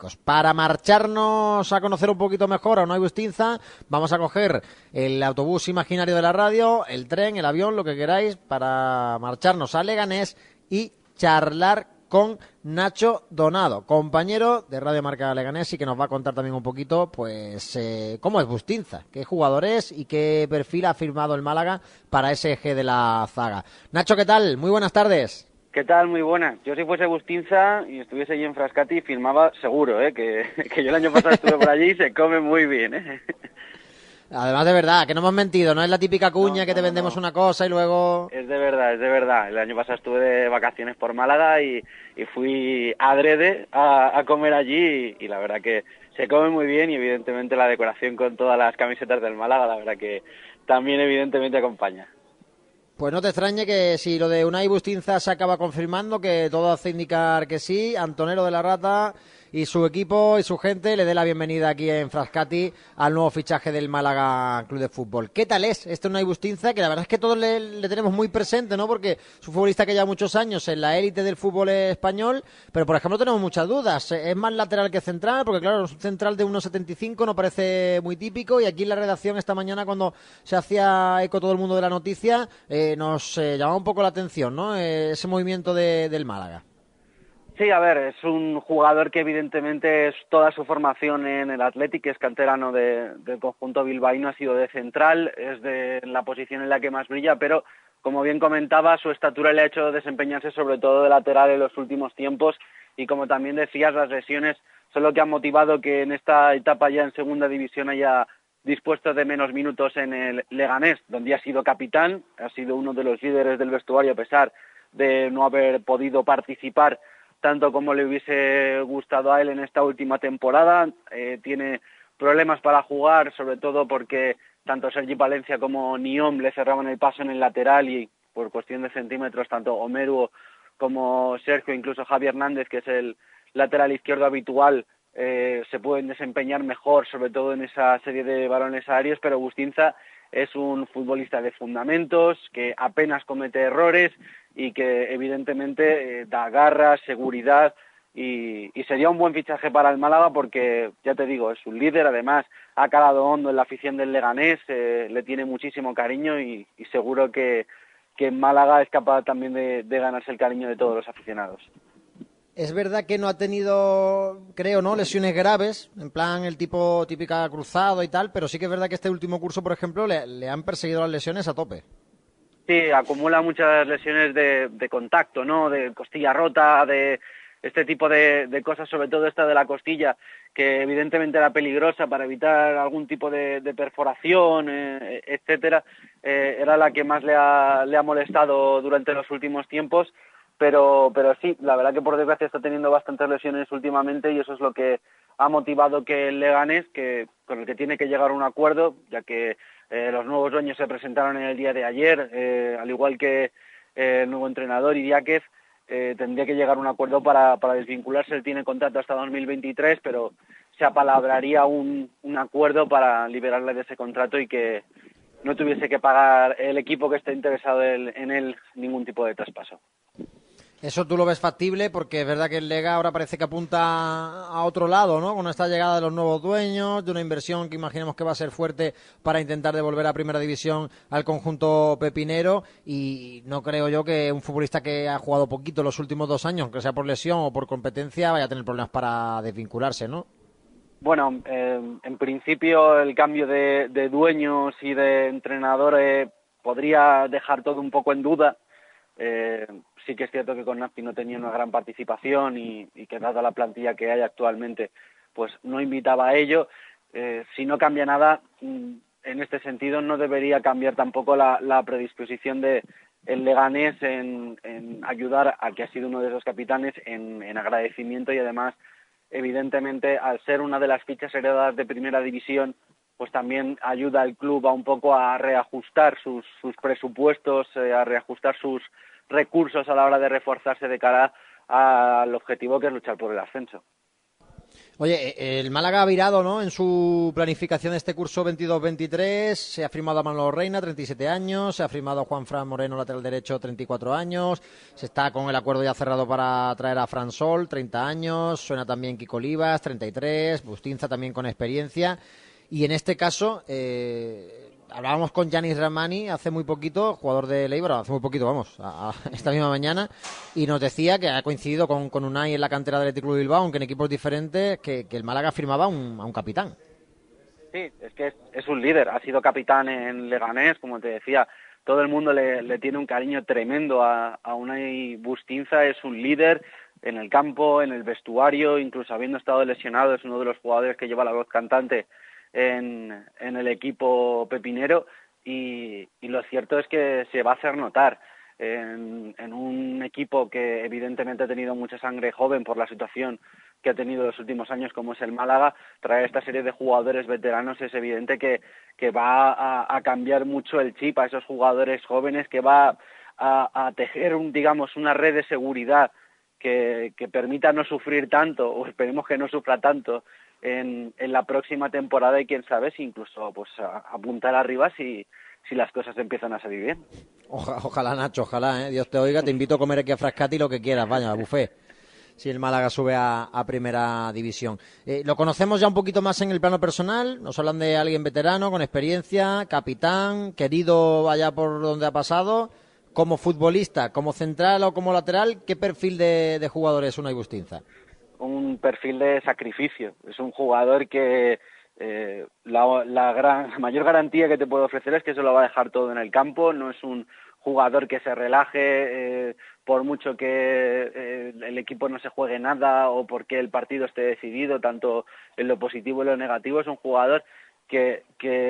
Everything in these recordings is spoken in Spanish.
clásicos. Para marcharnos a conocer un poquito mejor a Unai Bustinza, vamos a coger el autobús imaginario de la radio, el tren, el avión, lo que queráis, para marcharnos a Leganés y charlar con Nacho Donado, compañero de Radio Marca Leganés, y que nos va a contar también un poquito, pues, cómo es Bustinza, qué jugador es y qué perfil ha firmado el Málaga para ese eje de la zaga. Nacho, ¿qué tal? Muy buenas tardes. ¿Qué tal? Muy buenas. Yo si fuese Bustinza y estuviese allí en Frascati, firmaba seguro, que yo el año pasado estuve por allí y se come muy bien, Además, de verdad, que no hemos mentido, no es la típica cuña que te vendemos una cosa y luego... Es de verdad, es de verdad. El año pasado estuve de vacaciones por Málaga y fui adrede a comer allí y la verdad que se come muy bien y evidentemente la decoración con todas las camisetas del Málaga, la verdad que también evidentemente acompaña. Pues no te extrañe que si lo de Unai Bustinza se acaba confirmando, que todo hace indicar que sí, Antonero de la Rata y su equipo y su gente le dé la bienvenida aquí en Frascati al nuevo fichaje del Málaga Club de Fútbol. ¿Qué tal es este Unai Bustinza? Que la verdad es que todos le tenemos muy presente, ¿no? Porque es un futbolista que lleva muchos años en la élite del fútbol español, pero por ejemplo tenemos muchas dudas. ¿Es más lateral que central? Porque claro, un central de 1,75 no parece muy típico, y aquí en la redacción esta mañana, cuando se hacía eco todo el mundo de la noticia, nos llamaba un poco la atención, ¿no? Ese movimiento del Málaga. Sí, a ver, es un jugador que evidentemente es toda su formación en el Athletic, es canterano del conjunto bilbaíno, ha sido de central, es de la posición en la que más brilla, pero como bien comentaba, su estatura le ha hecho desempeñarse sobre todo de lateral en los últimos tiempos, y como también decías, las lesiones son lo que han motivado que en esta etapa ya en segunda división haya dispuesto de menos minutos en el Leganés, donde ha sido capitán, ha sido uno de los líderes del vestuario a pesar de no haber podido participar tanto como le hubiese gustado a él en esta última temporada. Tiene problemas para jugar, sobre todo porque tanto Sergi Palencia como Niom le cerraban el paso en el lateral, y por cuestión de centímetros tanto Omeru como Sergio, incluso Javi Hernández, que es el lateral izquierdo habitual, se pueden desempeñar mejor, sobre todo en esa serie de balones aéreos, pero Bustinza es un futbolista de fundamentos, que apenas comete errores y que evidentemente da garra, seguridad, y sería un buen fichaje para el Málaga porque, ya te digo, es un líder, además ha calado hondo en la afición del Leganés, le tiene muchísimo cariño y seguro que en Málaga es capaz también de ganarse el cariño de todos los aficionados. Es verdad que no ha tenido, creo, ¿no?, lesiones graves, en plan el tipo típica cruzado y tal, pero sí que es verdad que este último curso, por ejemplo, le han perseguido las lesiones a tope. Sí, acumula muchas lesiones de contacto, ¿no? De costilla rota, de este tipo de cosas, sobre todo esta de la costilla, que evidentemente era peligrosa para evitar algún tipo de perforación, etcétera. Era la que más le ha molestado durante los últimos tiempos, pero sí, la verdad que por desgracia está teniendo bastantes lesiones últimamente, y eso es lo que ha motivado que el Leganés, con el que tiene que llegar a un acuerdo, ya que los nuevos dueños se presentaron en el día de ayer, al igual que el nuevo entrenador Idiáquez, tendría que llegar a un acuerdo para desvincularse. Él tiene contrato hasta 2023, pero se apalabraría un acuerdo para liberarle de ese contrato y que no tuviese que pagar el equipo que esté interesado en él ningún tipo de traspaso. Eso tú lo ves factible, porque es verdad que el Lega ahora parece que apunta a otro lado, ¿no? Con esta llegada de los nuevos dueños, de una inversión que imaginemos que va a ser fuerte para intentar devolver a Primera División al conjunto pepinero, y no creo yo que un futbolista que ha jugado poquito los últimos 2 años, que sea por lesión o por competencia, vaya a tener problemas para desvincularse, ¿no? Bueno, en principio el cambio de dueños y de entrenadores podría dejar todo un poco en duda. Sí que es cierto que con Nasty no tenía una gran participación y que dada la plantilla que hay actualmente, pues no invitaba a ello. Si no cambia nada, en este sentido no debería cambiar tampoco la predisposición de el Leganés en ayudar a que ha sido uno de esos capitanes en agradecimiento, y además evidentemente al ser una de las fichas heredadas de Primera División, pues también ayuda al club a un poco a reajustar sus presupuestos, a reajustar sus recursos a la hora de reforzarse de cara al objetivo que es luchar por el ascenso. Oye, el Málaga ha virado, ¿no? En su planificación de este curso 22-23, se ha firmado a Manolo Reina, 37 años, se ha firmado a Juanfran Moreno, lateral derecho, 34 años, se está con el acuerdo ya cerrado para traer a Fran Sol, 30 años, suena también Kiko Olivas, 33, Bustinza también con experiencia, y en este caso, hablábamos con Yanis Ramani hace muy poquito, jugador de Eibar, hace muy poquito, vamos, esta misma mañana, y nos decía que ha coincidido con Unai en la cantera del Athletic Club de Bilbao, aunque en equipos diferentes, que el Málaga firmaba a un capitán. Sí, es que es un líder, ha sido capitán en Leganés, como te decía, todo el mundo le tiene un cariño tremendo a Unai Bustinza, es un líder en el campo, en el vestuario, incluso habiendo estado lesionado, es uno de los jugadores que lleva la voz cantante en el equipo pepinero, y lo cierto es que se va a hacer notar en un equipo que evidentemente ha tenido mucha sangre joven por la situación que ha tenido los últimos años, como es el Málaga. Traer esta serie de jugadores veteranos es evidente que va a cambiar mucho el chip a esos jugadores jóvenes, que va a tejer digamos una red de seguridad que permita no sufrir tanto, o esperemos que no sufra tanto en la próxima temporada, y quién sabe si incluso pues apuntar arriba si las cosas empiezan a salir bien. Ojalá, Nacho, ojalá, ¿eh? Dios te oiga, te invito a comer aquí a Frascati lo que quieras, vaya, a buffet, si el Málaga sube a primera división. Lo conocemos ya un poquito más en el plano personal, nos hablan de alguien veterano, con experiencia, capitán, querido allá por donde ha pasado. Como futbolista, como central o como lateral, ¿qué perfil de jugador es Unai Bustinza? Un perfil de sacrificio, es un jugador que la mayor garantía que te puedo ofrecer es que se lo va a dejar todo en el campo, no es un jugador que se relaje por mucho que el equipo no se juegue nada o porque el partido esté decidido, tanto en lo positivo y lo negativo. Es un jugador que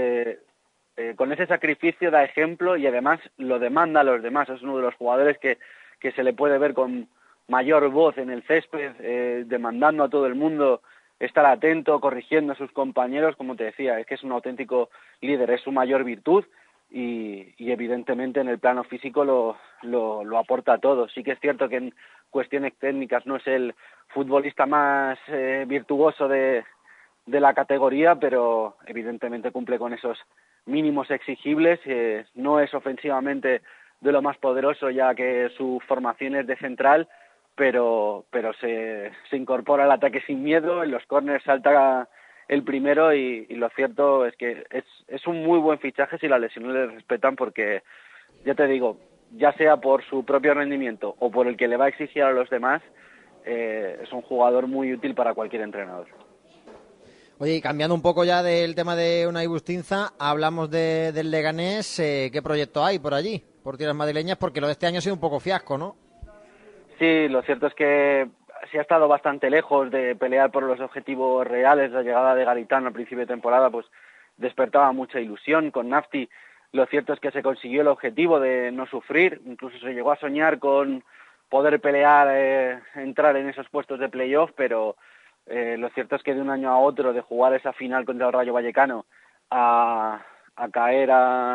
con ese sacrificio da ejemplo y además lo demanda a los demás. Es uno de los jugadores que se le puede ver con mayor voz en el césped, demandando a todo el mundo estar atento, corrigiendo a sus compañeros. Como te decía, es que es un auténtico líder, es su mayor virtud, y evidentemente en el plano físico lo aporta todo. Sí que es cierto que en cuestiones técnicas no es el futbolista más virtuoso de la categoría, pero evidentemente cumple con esos mínimos exigibles. No es ofensivamente de lo más poderoso, ya que su formación es de central, pero se incorpora al ataque sin miedo, en los córners salta el primero, y lo cierto es que es un muy buen fichaje si las lesiones le respetan, porque ya te digo, ya sea por su propio rendimiento o por el que le va a exigir a los demás, es un jugador muy útil para cualquier entrenador. Oye, y cambiando un poco ya del tema de Unai Bustinza, hablamos del Leganés. ¿Qué proyecto hay por allí, por tierras madrileñas? Porque lo de este año ha sido un poco fiasco, ¿no? Sí, lo cierto es que se ha estado bastante lejos de pelear por los objetivos reales. La llegada de Garitano al principio de temporada pues despertaba mucha ilusión. Con Nafti lo cierto es que se consiguió el objetivo de no sufrir, incluso se llegó a soñar con poder pelear, entrar en esos puestos de playoff, pero lo cierto es que de un año a otro, de jugar esa final contra el Rayo Vallecano a caer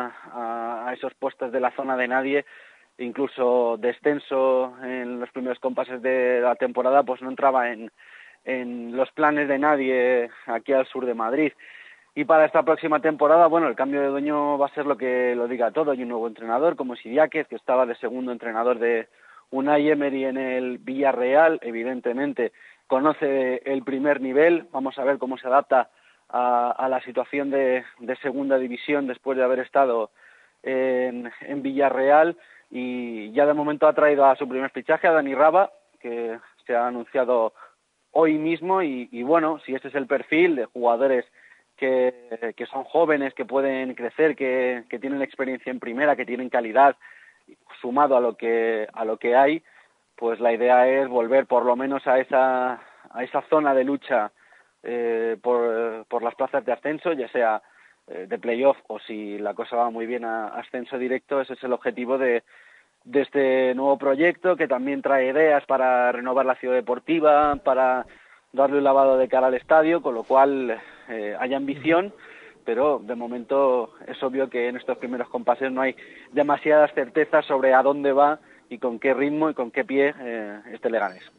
a esos puestos de la zona de nadie, incluso descenso en los primeros compases de la temporada, pues no entraba en los planes de nadie aquí al sur de Madrid. Y para esta próxima temporada, bueno, el cambio de dueño va a ser lo que lo diga todo. Hay un nuevo entrenador, como Sidiáquez, que estaba de segundo entrenador de Unai Emery en el Villarreal. Evidentemente conoce el primer nivel. Vamos a ver cómo se adapta a la situación de segunda división después de haber estado en Villarreal. Y ya de momento ha traído a su primer fichaje, a Dani Raba, que se ha anunciado hoy mismo, y bueno, si ese es el perfil de jugadores que son jóvenes, que pueden crecer, que tienen experiencia en primera, que tienen calidad, sumado a lo que hay, pues la idea es volver por lo menos a esa zona de lucha por las plazas de ascenso, ya sea de playoff o, si la cosa va muy bien, a ascenso directo. Ese es el objetivo de este nuevo proyecto, que también trae ideas para renovar la ciudad deportiva, para darle un lavado de cara al estadio, con lo cual hay ambición, pero de momento es obvio que en estos primeros compases no hay demasiadas certezas sobre a dónde va y con qué ritmo y con qué pie este Leganés.